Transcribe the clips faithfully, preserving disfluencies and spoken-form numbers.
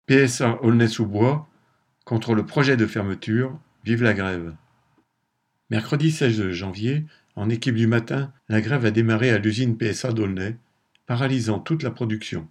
P S A Aulnay-sous-Bois contre le projet de fermeture, vive la grève. Mercredi seize janvier, en équipe du matin, la grève a démarré à l'usine P S A d'Aulnay, paralysant toute la production.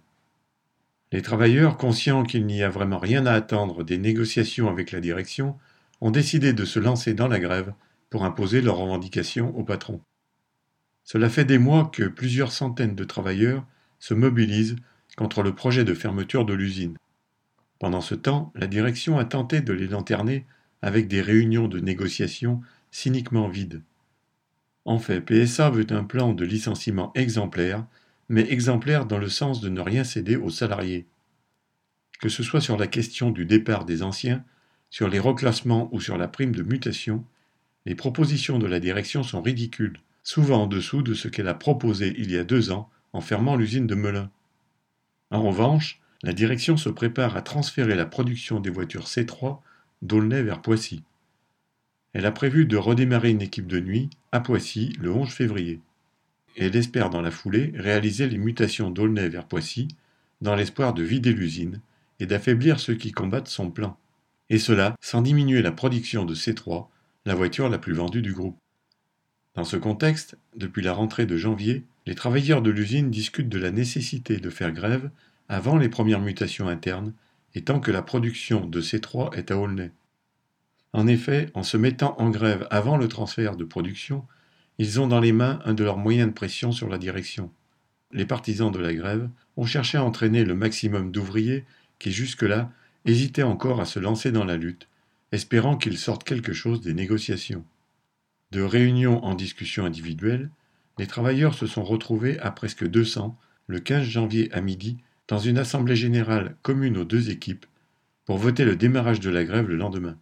Les travailleurs, conscients qu'il n'y a vraiment rien à attendre des négociations avec la direction, ont décidé de se lancer dans la grève pour imposer leurs revendications au patron. Cela fait des mois que plusieurs centaines de travailleurs se mobilisent contre le projet de fermeture de l'usine. Pendant ce temps, la direction a tenté de les lanterner avec des réunions de négociation cyniquement vides. En fait, P S A veut un plan de licenciement exemplaire, mais exemplaire dans le sens de ne rien céder aux salariés. Que ce soit sur la question du départ des anciens, sur les reclassements ou sur la prime de mutation, les propositions de la direction sont ridicules, souvent en dessous de ce qu'elle a proposé il y a deux ans en fermant l'usine de Melun. En revanche, la direction se prépare à transférer la production des voitures C trois d'Aulnay vers Poissy. Elle a prévu de redémarrer une équipe de nuit à Poissy le onze février. Et elle espère dans la foulée réaliser les mutations d'Aulnay vers Poissy dans l'espoir de vider l'usine et d'affaiblir ceux qui combattent son plan. Et cela sans diminuer la production de C trois, la voiture la plus vendue du groupe. Dans ce contexte, depuis la rentrée de janvier, les travailleurs de l'usine discutent de la nécessité de faire grève avant les premières mutations internes et tant que la production de C trois est à Aulnay. En effet, en se mettant en grève avant le transfert de production, ils ont dans les mains un de leurs moyens de pression sur la direction. Les partisans de la grève ont cherché à entraîner le maximum d'ouvriers qui jusque-là hésitaient encore à se lancer dans la lutte, espérant qu'il sorte quelque chose des négociations. De réunion en discussion individuelle, les travailleurs se sont retrouvés à presque deux cents le quinze janvier à midi dans une assemblée générale commune aux deux équipes pour voter le démarrage de la grève le lendemain.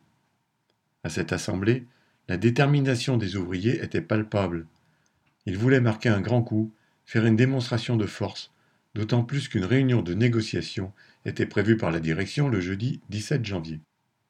À cette assemblée, la détermination des ouvriers était palpable. Ils voulaient marquer un grand coup, faire une démonstration de force, d'autant plus qu'une réunion de négociation était prévue par la direction le jeudi dix-sept janvier.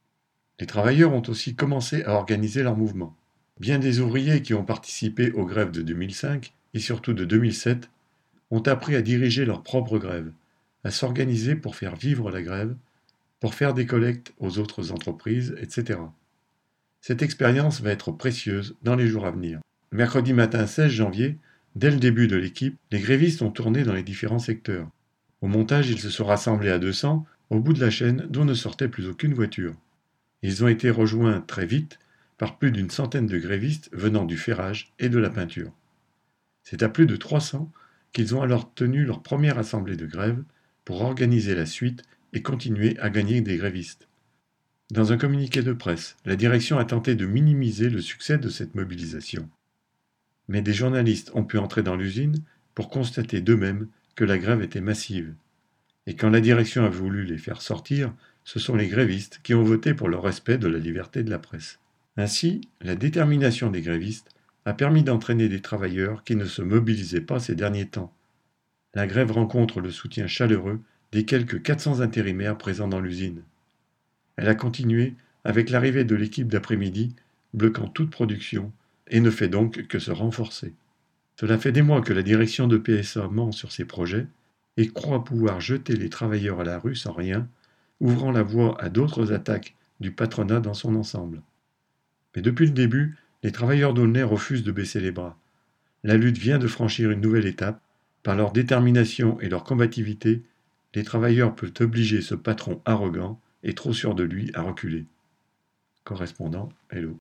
Les travailleurs ont aussi commencé à organiser leur mouvement. Bien des ouvriers qui ont participé aux grèves de deux mille cinq et surtout de deux mille sept ont appris à diriger leur propre grève, à s'organiser pour faire vivre la grève, pour faire des collectes aux autres entreprises, et cetera. Cette expérience va être précieuse dans les jours à venir. Mercredi matin seize janvier, dès le début de l'équipe, les grévistes ont tourné dans les différents secteurs. Au montage, ils se sont rassemblés à deux cents, au bout de la chaîne d'où ne sortait plus aucune voiture. Ils ont été rejoints très vite par plus d'une centaine de grévistes venant du ferrage et de la peinture. C'est à plus de trois cents qu'ils ont alors tenu leur première assemblée de grève pour organiser la suite et continuer à gagner des grévistes. Dans un communiqué de presse, la direction a tenté de minimiser le succès de cette mobilisation. Mais des journalistes ont pu entrer dans l'usine pour constater d'eux-mêmes que la grève était massive. Et quand la direction a voulu les faire sortir, ce sont les grévistes qui ont voté pour le respect de la liberté de la presse. Ainsi, la détermination des grévistes a permis d'entraîner des travailleurs qui ne se mobilisaient pas ces derniers temps. La grève rencontre le soutien chaleureux des quelques quatre cents intérimaires présents dans l'usine. Elle a continué avec l'arrivée de l'équipe d'après-midi, bloquant toute production, et ne fait donc que se renforcer. Cela fait des mois que la direction de P S A ment sur ses projets et croit pouvoir jeter les travailleurs à la rue sans rien, ouvrant la voie à d'autres attaques du patronat dans son ensemble. Mais depuis le début, les travailleurs d'Aulnay refusent de baisser les bras. La lutte vient de franchir une nouvelle étape. Par leur détermination et leur combativité, les travailleurs peuvent obliger ce patron arrogant et trop sûr de lui à reculer. Correspondant Hello.